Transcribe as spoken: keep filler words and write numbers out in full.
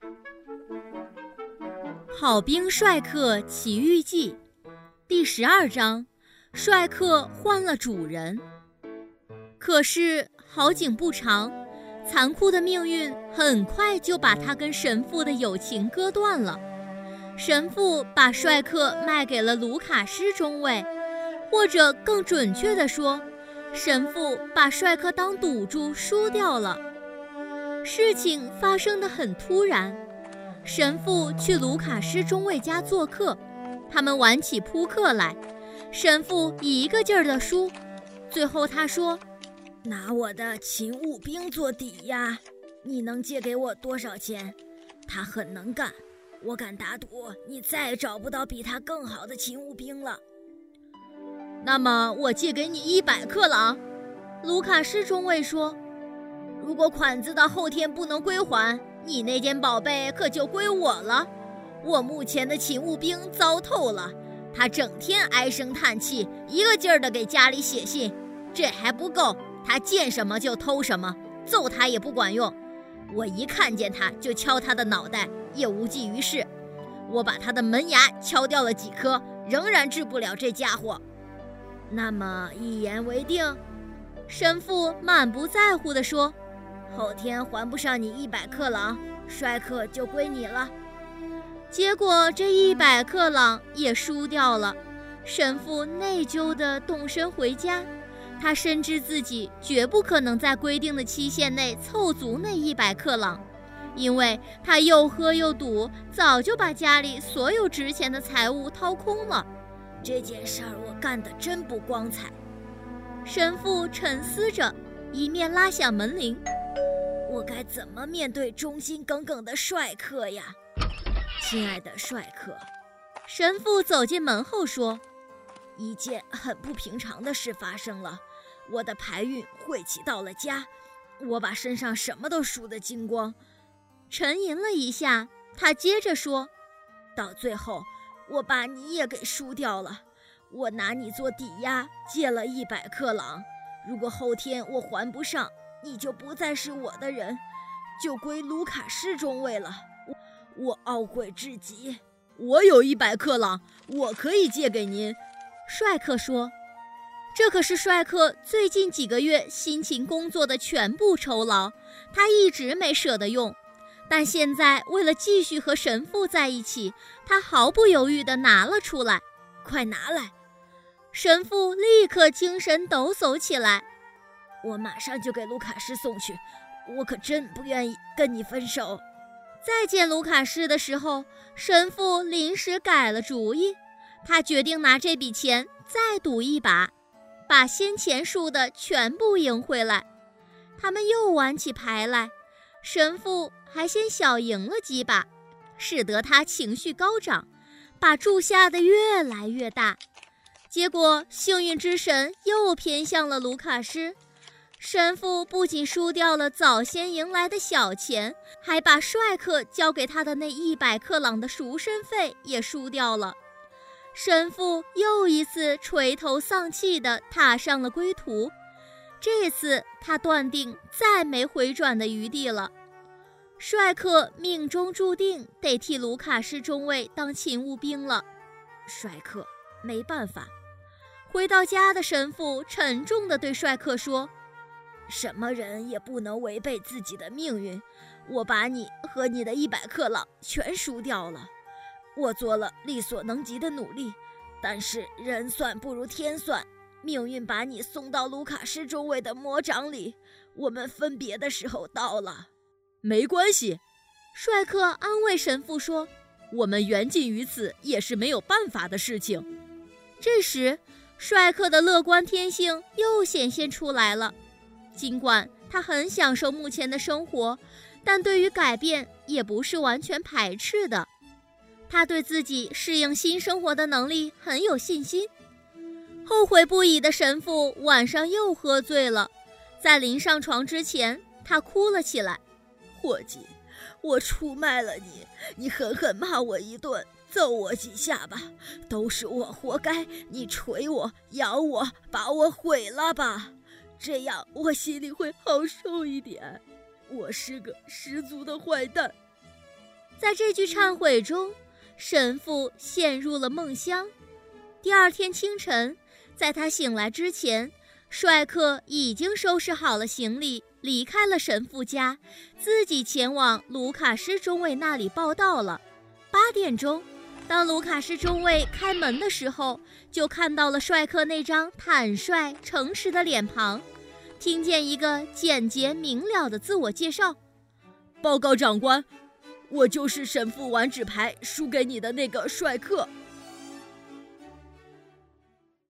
好兵帅克奇遇记第十二章，帅克换了主人。可是好景不长，残酷的命运很快就把他跟神父的友情割断了。神父把帅克卖给了卢卡斯中尉，或者更准确地说，神父把帅克当赌注输掉了。事情发生得很突然，神父去卢卡斯中尉家做客，他们玩起扑克来，神父一个劲儿地输，最后他说： 拿我的勤务兵做抵押，你能借给我多少钱？他很能干，我敢打赌你再也找不到比他更好的勤务兵了。 那么我借给你一百克朗。卢卡斯中尉说，如果款子到后天不能归还，你那件宝贝可就归我了。我目前的勤务兵糟透了，他整天唉声叹气，一个劲儿地给家里写信，这还不够，他见什么就偷什么，揍他也不管用。我一看见他就敲他的脑袋，也无济于事。我把他的门牙敲掉了几颗，仍然治不了这家伙。 那么一言为定？ 神父满不在乎地说， 后天还不上你一百克朗，帅克就归你了。 结果这一百克朗也输掉了，神父内疚地动身回家。他深知自己绝不可能在规定的期限内凑足那一百克朗，因为他又喝又赌，早就把家里所有值钱的财物掏空了。 这件事儿我干得真不光彩。 神父沉思着，一面拉响门铃。 我该怎么面对忠心耿耿的帅克呀？亲爱的帅克， 神父走进门后说， 一件很不平常的事发生了。我的牌运晦气到了家，我把身上什么都输得精光。 沉吟了一下，他接着说， 到最后我把你也给输掉了。我拿你做抵押，借了一百克朗，如果后天我还不上，你就不再是我的人，就归卢卡斯中尉了。我懊悔至极。 我有一百克朗，我可以借给您。帅克说，这可是帅克最近几个月辛勤工作的全部酬劳，他一直没舍得用，但现在为了继续和神父在一起，他毫不犹豫地拿了出来。 快拿来！ 神父立刻精神抖擞起来。 我马上就给卢卡斯送去，我可真不愿意跟你分手。 再见卢卡斯的时候，神父临时改了主意，他决定拿这笔钱再赌一把，把先前输的全部赢回来。他们又玩起牌来，神父还先小赢了几把，使得他情绪高涨，把注下的越来越大。结果幸运之神又偏向了卢卡斯，神父不仅输掉了早先赢来的小钱，还把帅克交给他的那一百克朗的赎身费也输掉了。神父又一次垂头丧气地踏上了归途，这次他断定再没回转的余地了。帅克命中注定得替卢卡斯中尉当勤务兵了。 帅克，没办法。 回到家的神父沉重地对帅克说， 什么人也不能违背自己的命运，我把你和你的一百克朗全输掉了。我做了力所能及的努力，但是人算不如天算，命运把你送到卢卡斯中尉的魔掌里，我们分别的时候到了。 没关系，帅克安慰神父说，我们缘尽于此也是没有办法的事情。这时帅克的乐观天性又显现出来了，尽管他很享受目前的生活，但对于改变也不是完全排斥的。他对自己适应新生活的能力很有信心。后悔不已的神父晚上又喝醉了，在临上床之前，他哭了起来。 伙计，我出卖了你，你狠狠骂我一顿，揍我几下吧，都是我活该，你捶我，咬我，把我毁了吧，这样我心里会好受一点。我是个十足的坏蛋。 在这句忏悔中，神父陷入了梦乡。第二天清晨，在他醒来之前，帅克已经收拾好了行李，离开了神父家，自己前往卢卡斯中尉那里报到了。八点钟，当卢卡斯中尉开门的时候，就看到了帅克那张坦率诚实的脸庞，听见一个简洁明了的自我介绍： 报告长官，我就是神父玩纸牌输给你的那个帅克。